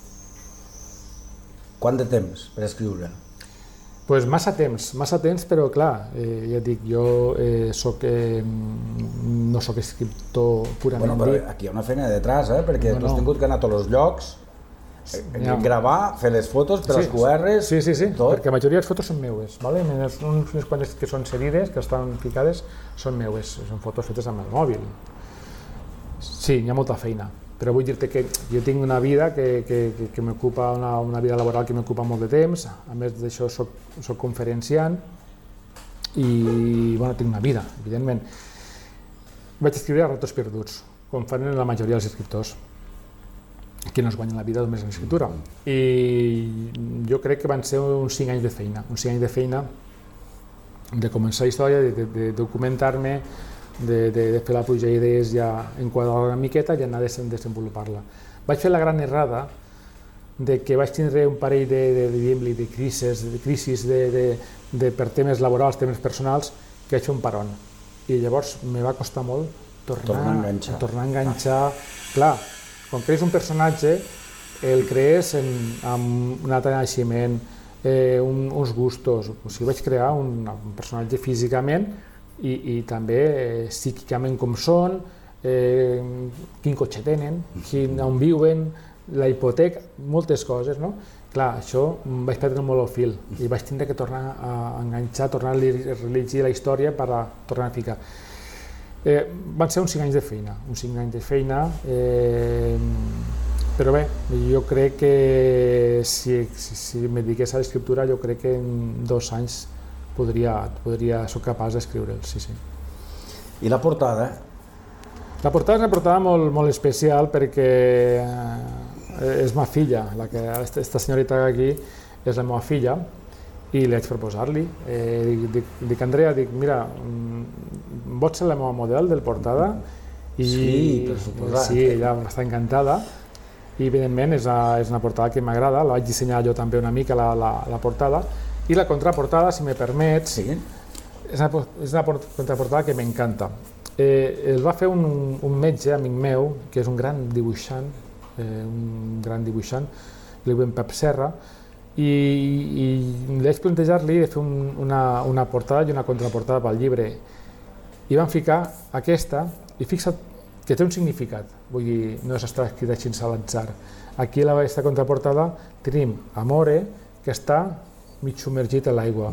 Speaker 3: Quant de temps per escriure?
Speaker 2: Pues massa temps, massa temps, però clar, eh, ja et dic, jo eh, soc, eh, no soc escriptor purament
Speaker 3: bueno, però
Speaker 2: dit.
Speaker 3: aquí hi ha una feina detrás, eh? Perquè no, no. tu has tingut que anar a tots els llocs, eh, ja. gravar, fer les fotos per sí, als Q Rs,
Speaker 2: sí, sí, sí,
Speaker 3: tot.
Speaker 2: Perquè la majoria de les fotos són meues, ¿vale? Unes, unes quantes que són cedides, que estan ficades, són meues, són fotos fetes amb el mòbil. Sí, hi ha molta feina, però vull dir-te que jo tinc una vida que, que, que, que m'ocupa, una, una vida laboral que m'ocupa molt de temps, a més d'això soc, soc conferenciant i bueno, tinc una vida, evidentment. Vaig escriure a ratos perduts, com fan la majoria dels escriptors, que no es guanyen la vida només en l'escriptura. I jo crec que van ser uns cinc anys de feina, uns cinc anys de feina de començar la història, de, de, de documentar-me, De, de, de fer la pluja d'idees, ja enquadrar una miqueta i anar a desenvolupar-la. Vaig fer la gran errada de que vaig tindre un parell de, de, de, de, de crisis, de, crisis de, de, de, per temes laborals, temes personals, que vaig fer un paron. I llavors me va costar molt tornar,
Speaker 3: tornar a enganxar.
Speaker 2: Tornar a enganxar. Clar, quan crees un personatge, el crees en, amb un altre naixement, eh, un, uns gustos. O sigui, vaig crear un, un personatge físicament, I, i també eh, psíquicament com són, eh, quin cotxe tenen, quin, on viuen, la hipoteca, moltes coses, no? Clar, això vaig perdre molt el fil i vaig tindre que tornar a enganxar, tornar a rellegir la història per a tornar a ficar. Eh, van ser uns cinc anys de feina, uns cinc anys de feina, eh, però bé, jo crec que si, si, si me dediqués a l'escriptura, jo crec que en dos anys Podria, podria, soc capaç d'escriure'l, sí, sí.
Speaker 3: I la portada?
Speaker 2: La portada és una portada molt, molt especial perquè és ma filla, la que, aquesta senyorita aquí és la meva filla i li vaig proposar-li. Eh, dic, dic, Andrea, dic, mira, vols ser la meva model del portada? I,
Speaker 3: sí, per suposat.
Speaker 2: Sí, ella està encantada i evidentment és una, és una portada que m'agrada, la vaig dissenyar jo també una mica, la, la, la portada. I la contraportada, si me permets, sí. és, una, és una contraportada que m'encanta. Eh, el va fer un, un metge, amic meu, que és un gran dibuixant, eh, un gran dibuixant, li diuen Pep Serra, i, i li vaig plantejar-li de fer un, una, una portada i una contraportada pel llibre. I van ficar aquesta, i fixa't que té un significat, vull dir, no és estar escrita així a l'atzar. Aquí a aquesta contraportada tenim Amore, que està mig submergit a l'aigua.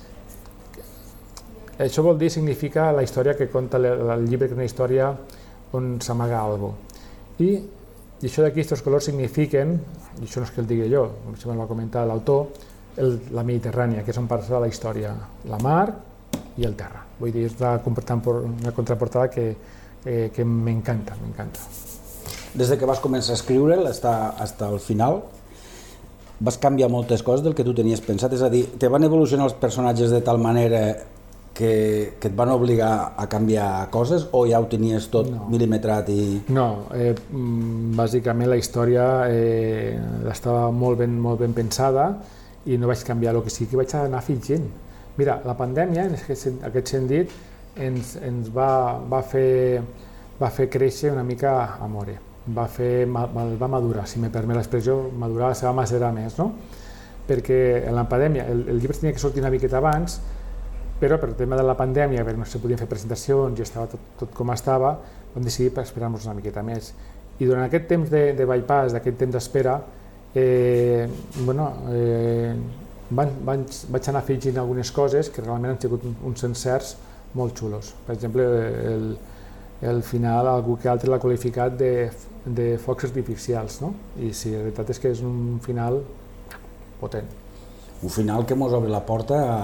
Speaker 2: Això vol dir, significa la història que conta el llibre, que és una història on s'amaga alguna cosa. I, i això d'aquí, aquests colors signifiquen, i això no és que el digui jo, això me'l va comentar l'autor, la Mediterrània, que és on passa la història, la mar i el terra. Vull dir, és una, una contraportada que, que, que m'encanta, m'encanta.
Speaker 3: Des de que vas començar a escriure'l fins al final, vas canviar moltes coses del que tu tenies pensat, és a dir, te van evolucionar els personatges de tal manera que, que et van obligar a canviar coses o ja ho tenies tot no. milimetrat i...
Speaker 2: No, eh, bàsicament la història eh, estava molt ben, molt ben pensada i no vaig canviar, el que sí que vaig anar afegint. Mira, la pandèmia, en aquest sentit, ens, ens va, va, fer, va fer créixer una mica Amore, va, fer, va madurar, si me permet l'expressió, madurar, se va macerar més, no? Perquè en la pandèmia, el, el llibre tenia que sortir una miqueta abans, però per el tema de la pandèmia, perquè no se podien fer presentacions i estava tot, tot com estava, vam decidir esperar-nos una miqueta més. I durant aquest temps de, de bypass, d'aquest temps d'espera, eh, bueno, eh, van, van, vaig anar afegint algunes coses que realment han sigut uns encerts molt xulos. Per exemple, el, el final algú que altre l'ha qualificat de, de focs artificials, no? I sí, la veritat és que és un final potent.
Speaker 3: Un final que mos obre la porta a...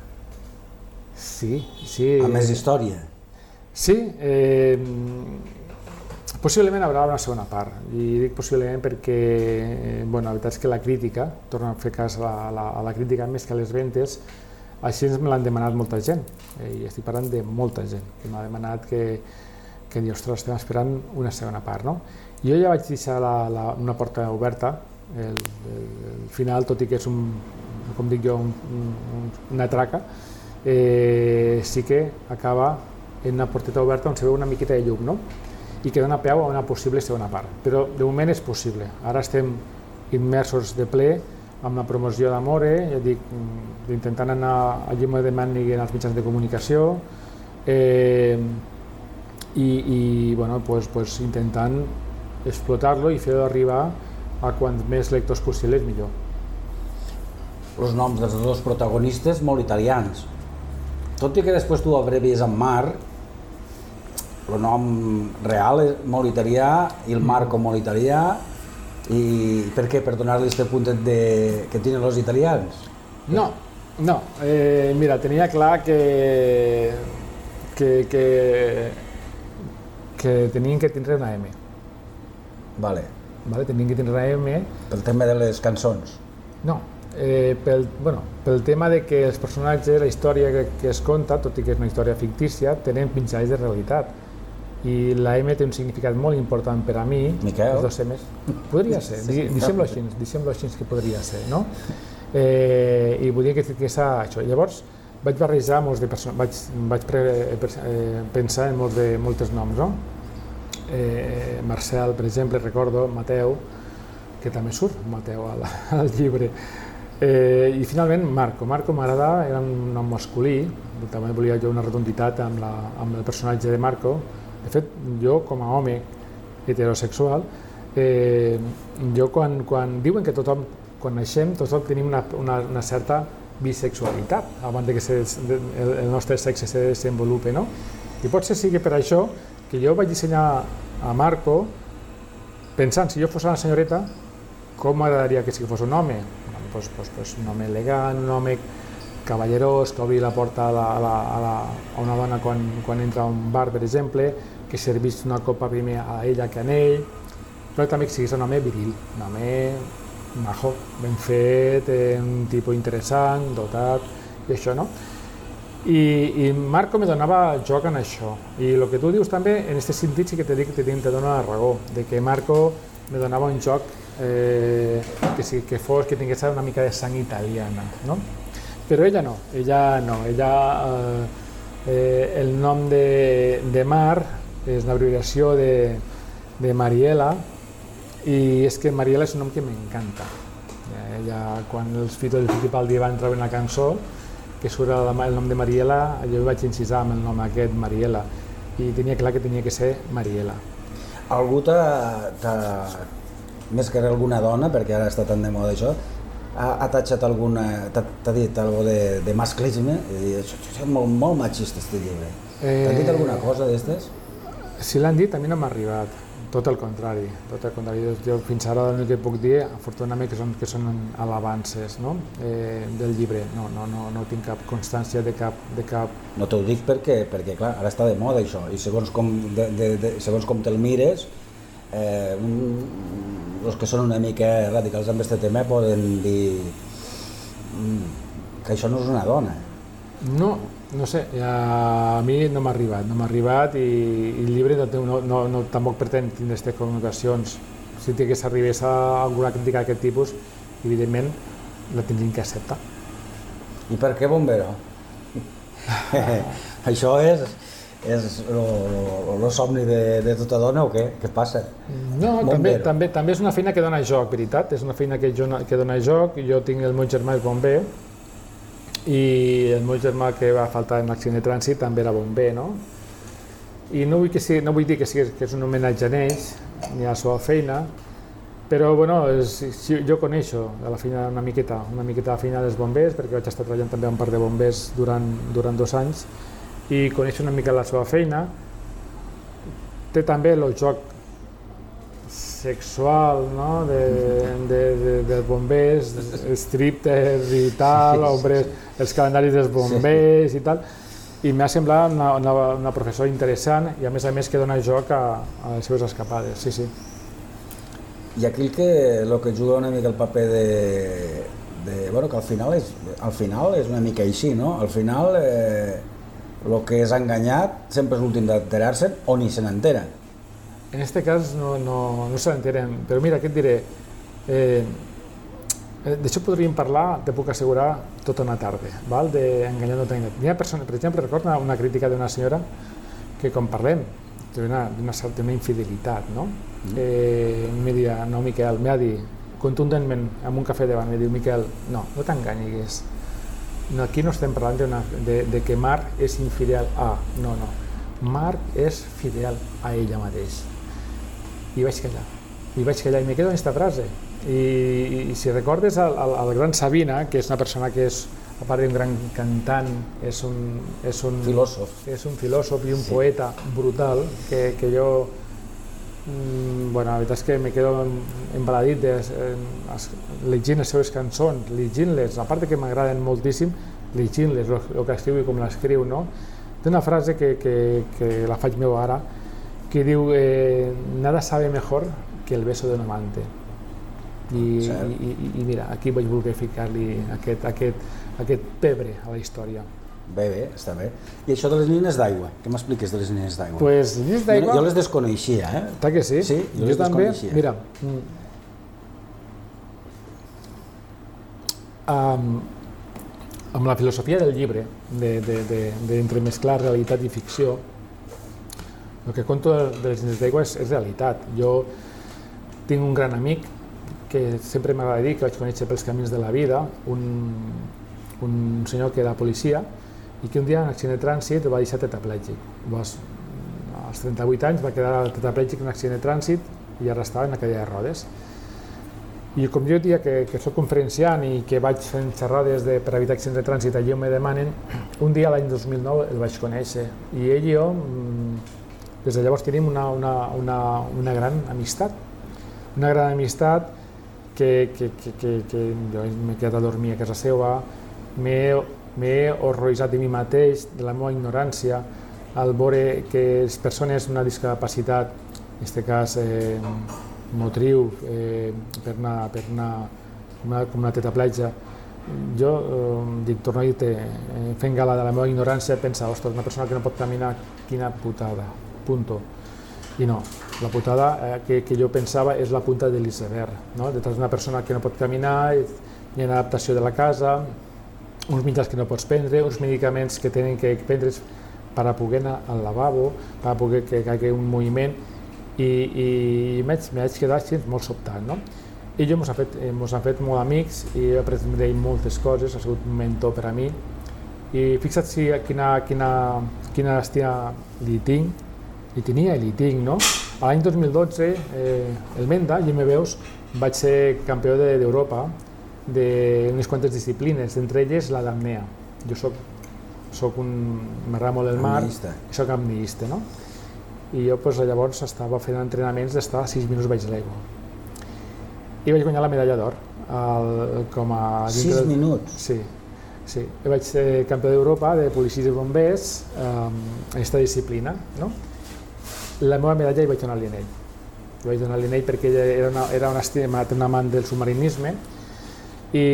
Speaker 2: Sí, sí.
Speaker 3: A més història.
Speaker 2: Sí, eh, possiblement haurà una segona part, i dic possiblement perquè eh, bueno, la veritat és que la crítica, torno a fer cas a la, a la, a la crítica més que a les ventes, així me l'han demanat molta gent, eh, i estic parlant de molta gent, que m'ha demanat que, que diu, ostres, estem esperant una segona part, no? Jo ja vaig deixar la, la, una porta oberta, el, el, el final, tot i que és un, com dic jo, un, un, una traca, Eh, sí que acaba en una porteta oberta on se veu una miqueta de llum, no? I que dona peu a una possible segona part, però de moment és possible. Ara estem immersos de ple amb la promoció d'Amore, ja dic, intentant anar a llima de màniga en els mitjans de comunicació eh, i, i bueno, pues, pues, intentant explotar-lo i fer-lo arribar a quants més lectors possibles millor.
Speaker 3: Els noms dels dos protagonistes molt italians. Tot i que després tu abrevies amb Mar, el nom real és molt italià i el Marco molt italià. I per què? Per donar-li aquest puntet de... que tenen els italians?
Speaker 2: No, no. Eh, mira, tenia clar que... que... que... que tenien que tindre una M.
Speaker 3: Vale.
Speaker 2: Vale, tenien que tindre una M.
Speaker 3: Pel tema de les cançons?
Speaker 2: No. Eh, pel, bueno, pel tema de que els personatges, la història que, que es conta, tot i que és una història fictícia, tenen pinzellades de realitat. I la M té un significat molt important per a mi.
Speaker 3: Miquel?
Speaker 2: Els dos M's. Podria ser, sí, deixem-lo així, deixem-lo així que podria ser, no? Eh, I volia que tingués això. Llavors vaig barrejar molts de persones, vaig, vaig pre, eh, pensar en molts de, moltes noms, no? Eh, Marcel, per exemple, recordo, Mateu, que també surt Mateu al, al llibre. Eh, I finalment Marco. Marco m'agradava, era un nom masculí, també volia jo una redonditat amb, la, amb el personatge de Marco. De fet, jo com a home heterosexual, eh, jo quan, quan diuen que tothom, quan naixem, tothom tenim una, una, una certa bisexualitat abans de que se, de, el, el nostre sexe se desenvolupi, no? I potser sigui per això que jo vaig dissenyar a Marco pensant, si jo fos una senyoreta, com m'agradaria que si fos un home? Pues, pues, pues un home elegant, un home cavallerós, que obri la porta a, la, a, la, a, la, a una dona quan, quan entra a un bar, per exemple, que servís una copa primer a ella que a ell, però també que siguis un home viril, un home majo, ben fet, un tipus interessant, dotat, i això, no? I, i Marco me donava joc en això, i el que tu dius també, en aquest sentit sí que te dic que te, te dona la raó, de que Marco me donava un joc Eh, que, sí, que fos, que tingués una mica de sang italiana, no? Però ella no, ella no, ella, eh, eh, el nom de, de Mar és una abreviació de, de Mariela, i és que Mariela és un nom que m'encanta. Ella, quan els Fito del Fittipaldi van treure una cançó, que surt el nom de Mariela, jo vaig incisar amb el nom aquest, Mariela, i tenia clar que tenia que ser Mariela.
Speaker 3: Algú t'ha... més que alguna dona, perquè ara està tan de moda això, ha, ha tatxat alguna, t'ha dit alguna de, de masclisme, i això, això és molt, molt machista, este llibre. Eh... T'ha dit alguna cosa d'estes?
Speaker 2: Si l'han dit, a mi no m'ha arribat, tot el contrari, tot el contrari. Jo fins ara el que puc dir, afortunadament, que són, que són alabances, no? eh, del llibre, no, no, no, no tinc cap constància de cap... De cap...
Speaker 3: No t'ho dic perquè, perquè, clar, ara està de moda això, i segons com, de, de, de, segons com te'l mires, els que són una mica radicals amb aquest tema poden dir que això no és una dona.
Speaker 2: No, no sé, a mi no m'ha arribat, no m'ha arribat i el llibre tampoc pretén tindre aquestes connotacions. Si arribés a alguna crítica d'aquest tipus, evidentment la tindríem que acceptar.
Speaker 3: I per què bombero? Això és el somni de tota dona o què? Què passa?
Speaker 2: No, també és una feina que dona joc, veritat, és una feina que dona joc. Jo tinc el meu germà és bomber i el meu germà que va faltar en l'accident de trànsit també era bomber, no? I no vull dir que és un homenatge a ells ni a la seva feina, però jo coneixo la feina una miqueta, una miqueta la feina dels bombers, perquè vaig estar treballant també amb un parc de bombers durant dos anys i coneixo una mica la seva feina. Té també el joc sexual dels bombers, striptease i tal, els calendaris dels bombers i tal, i m'ha semblat una professora interessant i a més a més que dona joc a les seves escapades, sí, sí.
Speaker 3: I aquí el que juga una mica el paper de... Bueno, que al final és una mica així, no? Al final el que és enganyat sempre és l'últim d'enterar-se'n o ni se n'entera.
Speaker 2: En aquest cas no se n'enteren, però mira, què et diré? D'això podríem parlar, te puc assegurar, tota una tarda, d'enganyar no tenir. Hi ha persones, per exemple, recordo una crítica d'una senyora que quan parlem d'una certa infidelitat, no? Em deia, no, Miquel, m'ha dit contundentment, en un cafè davant, em diu, Miquel, no, no t'enganyis. Aquí no estem parlant de que Marc és infidel a... No, no. Marc és fidel a ella mateix. I vaig callar, i vaig callar, i me quedo en aquesta frase. I si recordes el gran Sabina, que és una persona que és, a part d'un gran cantant, és un
Speaker 3: filòsof
Speaker 2: és un filòsof i un poeta brutal, que jo, bueno, la veritat és que me quedo embaladit llegint les seves cançons, llegint-les, a part que m'agraden moltíssim, llegint-les, el que escriu i com l'escriu, no? Té una frase que la faig meu ara, que diu, nada sabe mejor que el beso de un amante. I mira, aquí vaig voler ficar-li aquest pebre a la història.
Speaker 3: Bé, bé, està bé. I això de les nines d'aigua, què m'expliques de les nines d'aigua?
Speaker 2: Pues, les nines d'aigua...
Speaker 3: Jo les desconeixia, eh?
Speaker 2: Està que sí?
Speaker 3: Sí, jo les desconeixia.
Speaker 2: Mira, amb la filosofia del llibre, d'entremesclar realitat i ficció, el que conto de les nines d'aigua és realitat. Jo tinc un gran amic que sempre m'agrada dir que vaig conèixer pels camins de la vida, un senyor que era policia i que un dia en accident de trànsit el va deixar tetraplègic. Als trenta-vuit anys va quedar tetraplègic en un accident de trànsit i ara estava en la cadira de rodes. I com jo dia que soc conferenciant i que vaig fent xerrades per evitar accidents de trànsit, allò me demanen, un dia l'any dos mil nou el vaig conèixer i ell i jo des de llavors tenim una gran amistat, una gran amistat que jo m'he quedat a dormir a casa seva, m'he horroritzat de mi mateix, de la meva ignorància, al veure que les persones amb una discapacitat, en aquest cas motriu, per una com una tetraplègia, jo dic, torno a dir-te, fent gala de la meva ignorància, pensa, ostres, una persona que no pot caminar, quina putada, punto. I no, la putada que jo pensava és la punta de l'iceberg, no? Detrás d'una persona que no pot caminar, hi ha adaptació de la casa, uns mitjans que no pots prendre, uns medicaments que tenen que prendre's per a poder anar al lavabo, per a poder que hi hagi un moviment, i m'haig quedat molt sobtat, no? Ell ens ha fet molt amics i he après d'ell moltes coses, ha sigut un mentor per a mi, i fixa't quina estima li tinc, li tenia i li tinc, no? L'any dos mil dotze, el Menda, i me veus, vaig ser campió d'Europa d'unes quantes disciplines, entre elles la d'apnea. Jo soc un... m'agrada molt el mar i soc apneista, no? I jo llavors estava fent entrenaments d'estar sis minuts baix l'aigua. I vaig guanyar la medalla d'or.
Speaker 3: sis minuts?
Speaker 2: Sí. Sí, vaig ser campió d'Europa de policies i bombers en aquesta disciplina, no? La meva medalla hi vaig donar-li a ell. li vaig donar l'anell perquè ella era una, era una, estima, un amant del submarinisme i,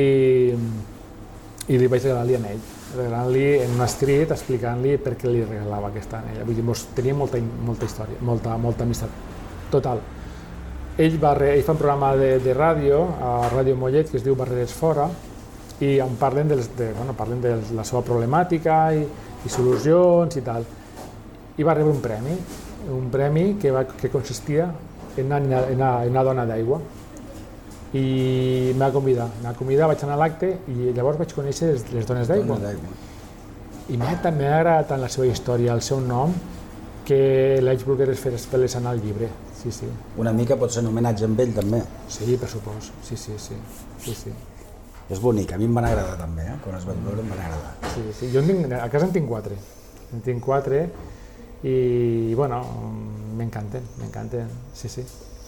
Speaker 2: i li vaig regalar l'anell, regalant-li en un escrit explicant-li per què li regalava aquest anell. Vull dir, mos, tenia molta, molta història, molta, molta amistat. Total. Ell, va, ell fa un programa de, de ràdio, a Ràdio Mollet, que es diu Barreres Fora, i on parlen, de, de, bueno, parlen de la seva problemàtica i, i solucions i tal. I va rebre un premi, un premi que, va, que consistia en anar, en anar, en anar a Dona d'Aigua. I m'ha convidat, m'ha convidat, vaig anar a l'acte i llavors vaig conèixer les, les Dones d'Aigua. I m'ha agradat tant la seva història, el seu nom, que l'haig voler fer espelés anar al llibre. Sí, sí.
Speaker 3: Una mica pot ser un homenatge amb ell també.
Speaker 2: Sí, per supost, sí, sí, sí. sí, sí.
Speaker 3: És bonic, a mi em van agradar també, eh? Quan es van veure em van agradar.
Speaker 2: Sí, sí. Jo en tinc, a casa en tinc quatre, en tinc quatre i, bueno, m'encanten, m'encanten, sí, sí.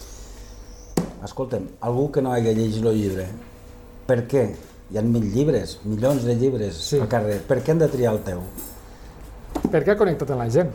Speaker 3: Escolta'm, algú que no hagi llegit el llibre, per què? Hi ha mil llibres, milions de llibres sí. al carrer, per què han de triar el teu?
Speaker 2: Perquè ha connectat amb la gent.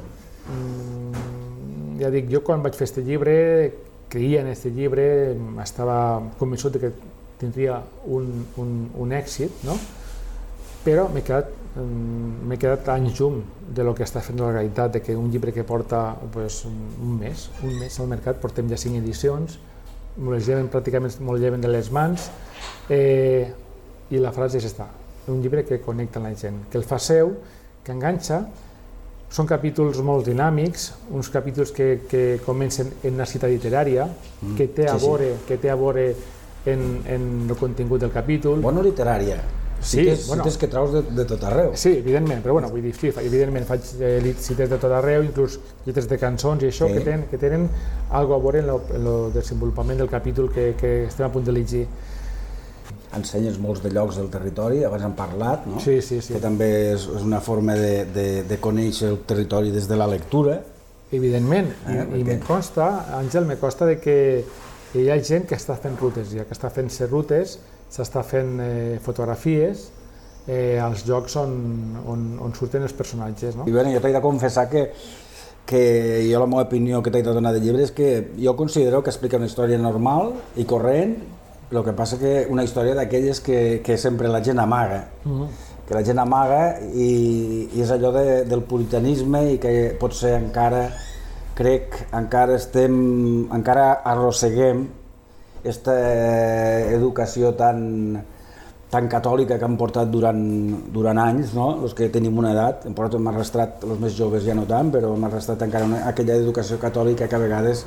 Speaker 2: Mm, ja dic, jo quan vaig fer aquest llibre, creia en aquest llibre, estava convençut de que tindria un, un, un èxit, no? Però m'he quedat, m'he quedat anys llum de lo que està fent la realitat, de que un llibre que porta pues, un mes, un mes al mercat, portem ja cinc edicions, me les lleven pràcticament, me les lleven de les mans, eh, i la frase és esta, un llibre que connecta amb la gent, que el fa seu, que enganxa. Són capítols molt dinàmics, uns capítols que, que comencen en una cita literària, mm, que té a veure, sí, sí. que té a veure en, en el contingut del capítol.
Speaker 3: Bueno, literària.
Speaker 2: Sí,
Speaker 3: cites,
Speaker 2: bueno,
Speaker 3: cites que traus de, de tot arreu.
Speaker 2: Sí, evidentment, però bueno, vull dir, sí, evidentment faig eh, cites de tot arreu, inclús lletres de cançons i això, sí. que, tenen, que tenen alguna a veure en el desenvolupament del capítol que, que estem a punt de llegir.
Speaker 3: Ensenyes molts de llocs del territori, abans hem parlat, no?
Speaker 2: Sí, sí, sí.
Speaker 3: Que també és, és una forma de, de, de conèixer el territori des de la lectura.
Speaker 2: Evidentment, eh, i, perquè... i me consta, Àngel, me consta de que hi ha gent que està fent rutes, ja que està fent ser rutes, s'està fent eh, fotografies eh, als llocs on, on, on surten els personatges. No?
Speaker 3: I bé, jo t'he de confessar que, que jo la meva opinió que t'he de donar de llibre és que jo considero que explica una història normal i corrent, el que passa que una història d'aquelles que, que sempre la gent amaga, uh-huh. que la gent amaga i, i és allò de, del puritanisme i que potser encara, crec, encara estem, encara arrosseguem aquesta educació tan, tan catòlica que han portat durant, durant anys, no? Els que tenim una edat, hem portat, hem arrastrat, els més joves ja no tant, però hem arrastrat encara una, aquella educació catòlica que a vegades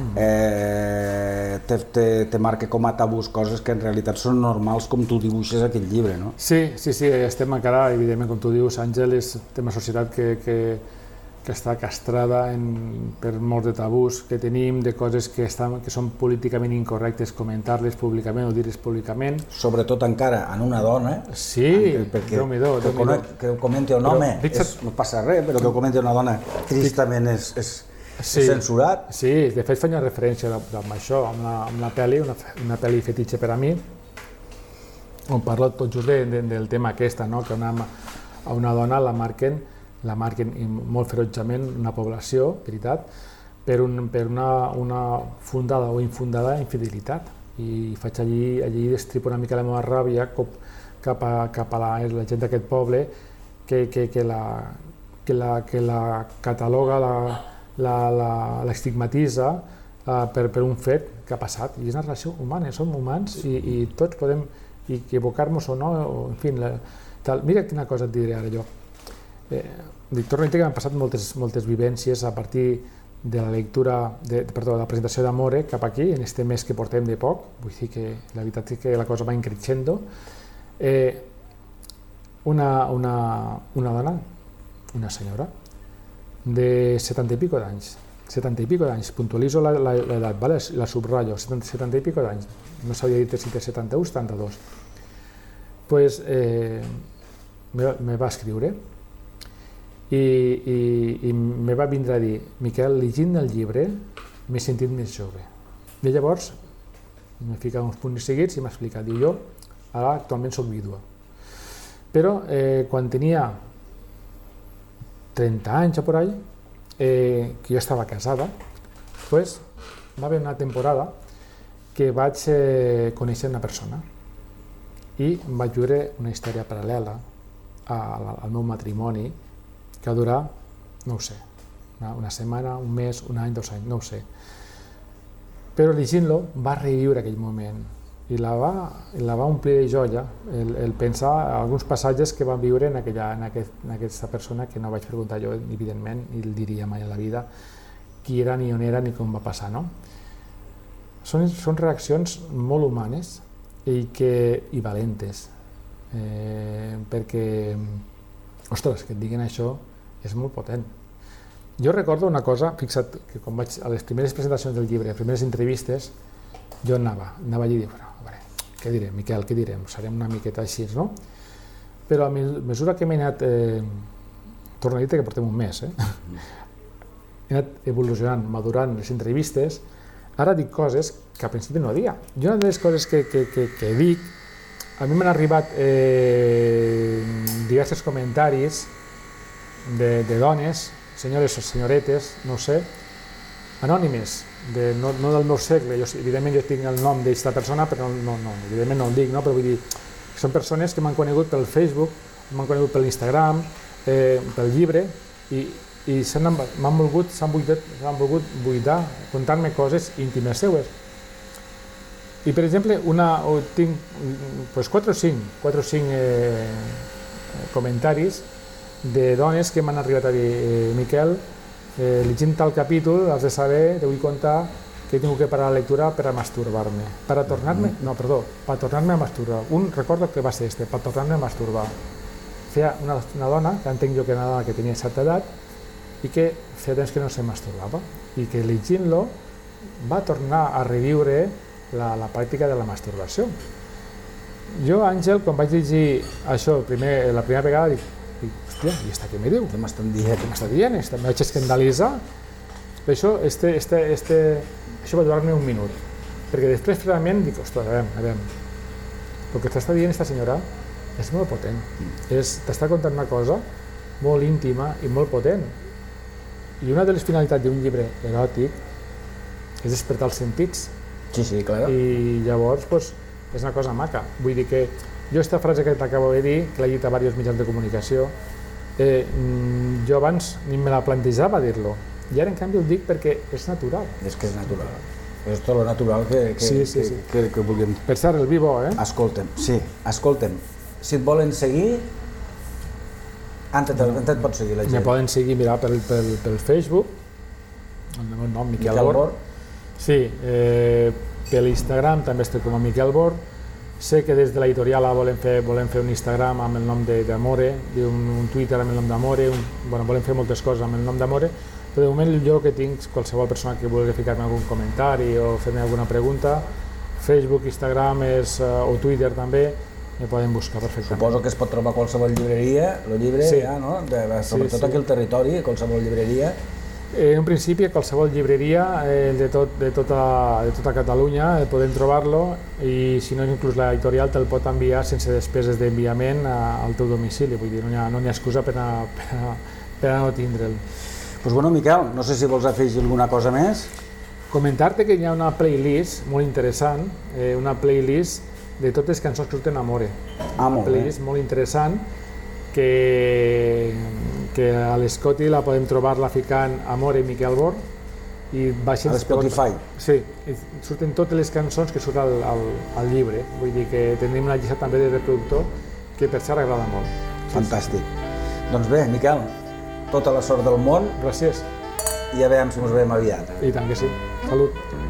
Speaker 3: eh, te, te, te marca com a tabús coses que en realitat són normals com tu dibuixes aquest llibre, no?
Speaker 2: Sí, sí, sí, estem encara, evidentment, com tu dius, Àngel, és una societat que, que, que està castrada en, per molts de tabús que tenim, de coses que, estan, que són políticament incorrectes, comentar-les públicament o dir-les públicament.
Speaker 3: Sobretot encara en una dona,
Speaker 2: sí,
Speaker 3: perquè
Speaker 2: Déu-n'hi-do,
Speaker 3: que,
Speaker 2: Déu-n'hi-do.
Speaker 3: que ho comenti un home és, no passa res, però que ho comenti una dona tristament és, és,
Speaker 2: sí,
Speaker 3: és censurat.
Speaker 2: Sí, de fet faig una referència amb això, amb la, amb la pel·li, una, una pel·li fetitxe per a mi, on parlo tot just de, de, del tema aquesta, no? Que una, a una dona la marquen la marquen molt ferotjament una població, veritat, per, un, per una, una fundada o infundada infidelitat. I faig allí, allí destripo una mica la meva ràbia cap a, cap a la, la gent d'aquest poble que, que, que, la, que, la, que la cataloga, l'estigmatitza uh, per, per un fet que ha passat. I és una relació humana, som humans i, i tots podem equivocar-nos o no, o, en fi, la, tal. Mira quina cosa et diré ara jo. Eh, dic, torno a dir que m'han passat moltes, moltes vivències a partir de la lectura, de, perdó, de la presentació d'Amore cap aquí, en este mes que portem de poc, vull dir que la veritat és que la cosa va increixendo. Eh, una, una, una dona, una senyora, de setanta i pico d'anys, setanta i pico d'anys, puntualitzo l'edat, vale? La subratllo, setanta, setanta i pico d'anys, no sabia dir si té setanta u o setanta-dos. Pues, eh, me, me va escriure, I, i, i me va vindre a dir, Miquel, llegint el llibre m'he sentit més jove. I llavors m'he ficat uns punts seguits i m'ha explicat, diu, jo ara actualment soc vídua, però eh, quan tenia trenta anys o por ahí, eh, que jo estava casada, pues, va haver una temporada que vaig eh, conèixer una persona i vaig viure una història paral·lela al, al meu matrimoni que va durar, no ho sé, una, una setmana, un mes, un any, dos anys, no ho sé. Però llegint-lo va reviure aquell moment i la va, la va omplir de joia el, el pensar alguns passatges que van viure en, aquella, en, aquest, en aquesta persona que no vaig preguntar jo, evidentment, ni el diria mai en la vida qui era, ni on era, ni com va passar, no? Són, són reaccions molt humanes i, que, i valentes, eh, perquè, ostres, que et diguin això és molt potent. Jo recordo una cosa, fixa't, que quan vaig a les primeres presentacions del llibre, les primeres entrevistes, jo anava, anava allí i dic, bueno, a veure, què direm, Miquel, què direm? Serem una miqueta així, no? Però a mesura que m'he anat, eh, torno a dir que portem un mes, eh? he anat evolucionant, madurant les entrevistes, ara dic coses que al principi no dia. Jo una de les coses que, que, que, que dic, a mi m'han arribat eh, diversos comentaris de, de dones, senyores o senyoretes, no ho sé, anònimes, de, no, no del meu segle, jo, evidentment jo tinc el nom d'aquesta persona, però no, no, evidentment no el dic, no? Però vull dir, són persones que m'han conegut pel Facebook, m'han conegut per l'Instagram, eh, pel llibre, i, i m'han volgut, s'han volgut buidar, contar-me coses íntimes seues. I, per exemple, una, tinc pues, quatre o cinc, quatre o cinc eh, comentaris de dones que m'han arribat a dir eh, Miquel, eh, llegint tal capítol, has de saber, te vull contar que he tingut que parar la lectura per a masturbar-me. Per a tornar-me, no, perdó, per a tornar-me a masturbar. Un, recordo que va ser este, per a tornar-me a masturbar. Feia una, una dona, que entenc jo que era una dona que tenia certa edat, i que feia temps que no se masturbava, i que llegint-lo va tornar a reviure la, la pràctica de la masturbació. Jo, Àngel, quan vaig llegir això primer, la primera vegada, dic, dic hòstia, i està què me diu?
Speaker 3: Què m'estan dient?
Speaker 2: Què m'està dient? Em vaig escandalitzar. Per això, este, este, este, això va durar-me un minut, perquè després realment dic, ostres, a veure, a veure, el que t'està dient esta senyora és molt potent, t'està contant una cosa molt íntima i molt potent. I una de les finalitats d'un llibre eròtic és despertar els sentits.
Speaker 3: Sí, sí, clar.
Speaker 2: I llavors, pues, és una cosa maca. Vull dir que jo aquesta frase que t'acabo de dir, que l'he dit a diversos mitjans de comunicació, eh, jo abans ni me la plantejava dir-lo. I ara, en canvi, el dic perquè és natural.
Speaker 3: És que és natural. És tot lo natural que, que,
Speaker 2: sí, sí,
Speaker 3: que,
Speaker 2: sí.
Speaker 3: que, que vulguem.
Speaker 2: Per cert, el vi bo, eh?
Speaker 3: Escolta'm, sí, escolta'm. Si et volen seguir, on et pots seguir la gent?
Speaker 2: Me poden seguir, mira, pel, pel, pel Facebook, el meu nom, Miquel, Miquel Bor. Sí, eh, per l'Instagram també estic com a Miquel Bor. Sé que des de l'editorial volem fer, volem fer un Instagram amb el nom d'Amore, un, un Twitter amb el nom d'Amore, bueno, volem fer moltes coses amb el nom d'Amore, però de moment jo que tinc, qualsevol persona que vulgui ficar-me algun comentari o fer-me alguna pregunta, Facebook, Instagram és, o Twitter també, me poden buscar perfectament.
Speaker 3: Suposo que es pot trobar a qualsevol llibreria, el llibre,
Speaker 2: sí.
Speaker 3: ja, no? De, sobretot
Speaker 2: sí, sí.
Speaker 3: aquí al territori, qualsevol llibreria.
Speaker 2: En un principi, a qualsevol llibreria eh, de, tot, de, tota, de tota Catalunya eh, podem trobar-lo i si no, inclús l'editorial te'l pot enviar sense despeses d'enviament al teu domicili, vull dir, no hi ha, no hi ha excusa per a, per a, per a no tindre'l.
Speaker 3: Pues bueno, Miquel, no sé si vols afegir alguna cosa més.
Speaker 2: Comentar-te que hi ha una playlist molt interessant, eh, una playlist de totes les cançons que surten a Amore.
Speaker 3: Ah,
Speaker 2: una playlist molt interessant que, que a l'Scotty la podem trobar-la ficant Amore Miquel Bor i baixen...
Speaker 3: A l'Spotify?
Speaker 2: Sí, surten totes les cançons que surten al, al, al llibre, vull dir que tenim una llista també de reproductor que per cert agrada molt.
Speaker 3: Fantàstic. Sí. Doncs bé, Miquel, tota la sort del món.
Speaker 2: Gràcies.
Speaker 3: I a veure si ens veiem aviat.
Speaker 2: I tant que sí. Salut.